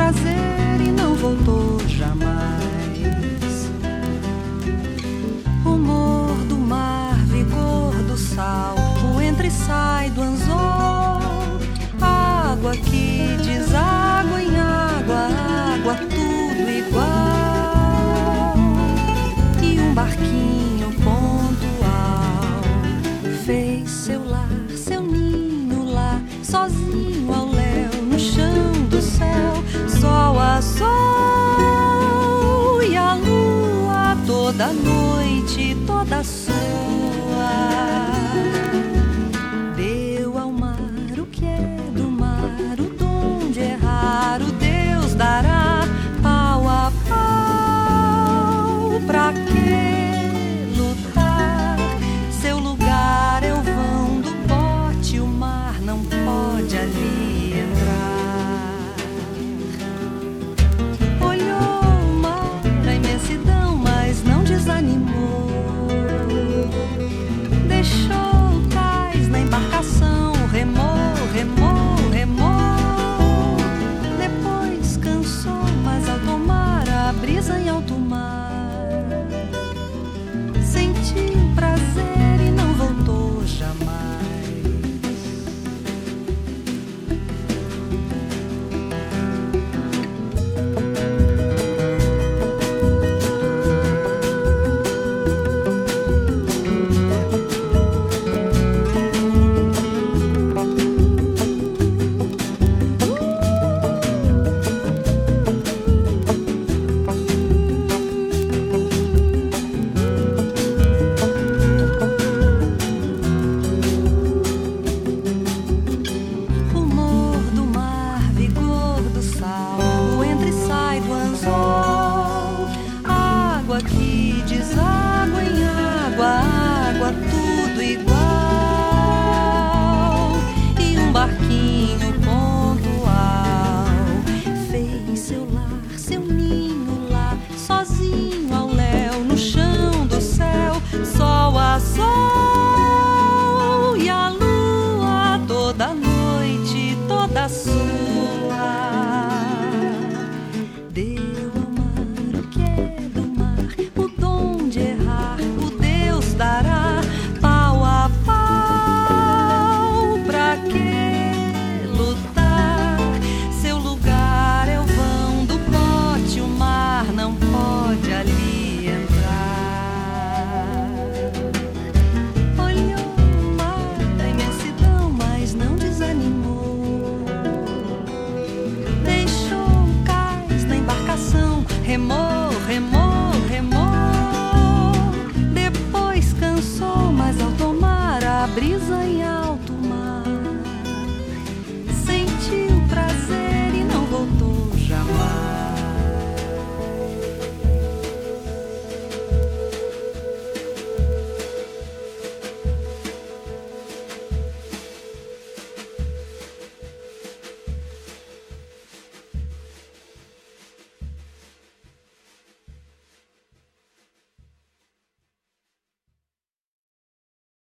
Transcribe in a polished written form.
prazer e não voltou jamais. Rumor do mar, vigor do sal, o entra e sai do anzol, água que deságua em água, água tudo igual. E um barquinho pontual fez seu lar, seu ninho lá, sozinho ao léu, no chão do céu, sol a sol e a lua toda noite, toda sua. Deu ao mar o que é do mar, o dom de errar, o Deus dará pau a pau. Pra que lutar? Seu lugar é o vão do bote, o mar não pode ali entrar. Olhou o mar, a imensidão, mas não desanimou. Deixou o cais na embarcação, remou, remou, remou. Depois cansou, mas ao tomar a brisa em alto mar,